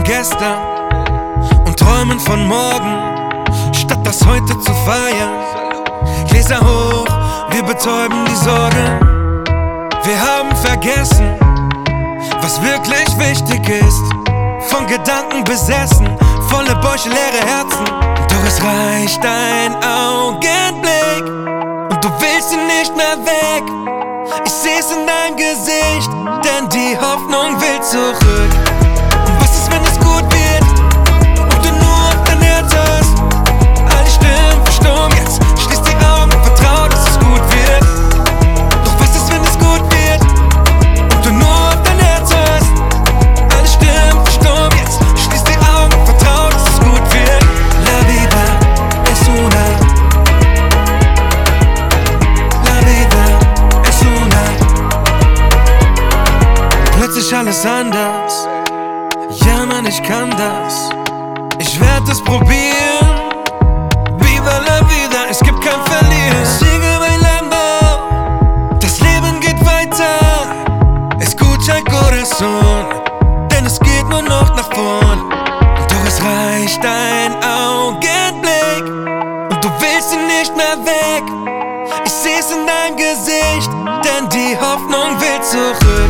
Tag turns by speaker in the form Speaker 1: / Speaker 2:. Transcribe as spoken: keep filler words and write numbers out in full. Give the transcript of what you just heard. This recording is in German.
Speaker 1: gestern und träumen von morgen, statt das heute zu feiern. Gläser hoch, wir betäuben die Sorge. Wir haben vergessen, was wirklich wichtig ist. Von Gedanken besessen, volle Bäuche, leere Herzen. Doch es reicht ein Augenblick und du willst ihn nicht mehr weg. Ich seh's in deinem Gesicht, denn die Hoffnung will zurück. Und was ist, wenn es gut wird und du nur auf dein Herz hörst? Alle Stimmen verstummen jetzt, schließ die Augen und vertrau, dass es gut wird. Doch was ist, wenn es gut wird und du nur auf dein Herz hörst? Alle Stimmen verstummen jetzt, schließ die Augen und vertrau, dass es gut wird. La vida es una, la vida es una. Plötzlich alles anders. Ja, Mann, ich kann das. Ich werd es probieren. Viva la vida, es gibt kein Verlieren. Sigue bailando, das Leben geht weiter. Escucha corazón, denn es geht nur noch nach vorn. Doch es reicht ein Augenblick und du willst ihn nicht mehr weg. Ich seh's in deinem Gesicht, denn die Hoffnung will zurück.